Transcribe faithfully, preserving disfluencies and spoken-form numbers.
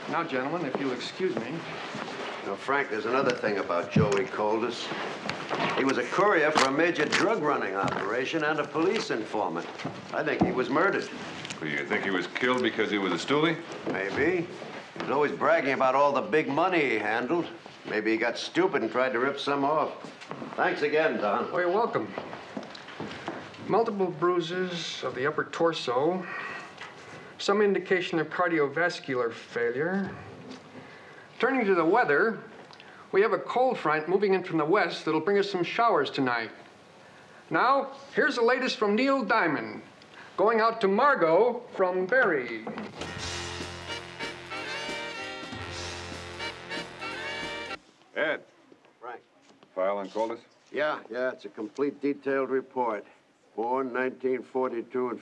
Now, gentlemen, if you'll excuse me. Now, Frank, there's another thing about Joey Coldus. He was a courier for a major drug running operation and a police informant. I think he was murdered. Well, you think he was killed because he was a stoolie? Maybe. He was always bragging about all the big money he handled. Maybe he got stupid and tried to rip some off. Thanks again, Don. Oh, you're welcome. Multiple bruises of the upper torso. Some indication of cardiovascular failure. Turning to the weather, we have a cold front moving in from the west that'll bring us some showers tonight. Now, here's the latest from Neil Diamond. Going out to Margot from Barry. Ed. Frank. File on Coldus? Yeah, yeah, it's a complete detailed report. Born nineteen forty-two in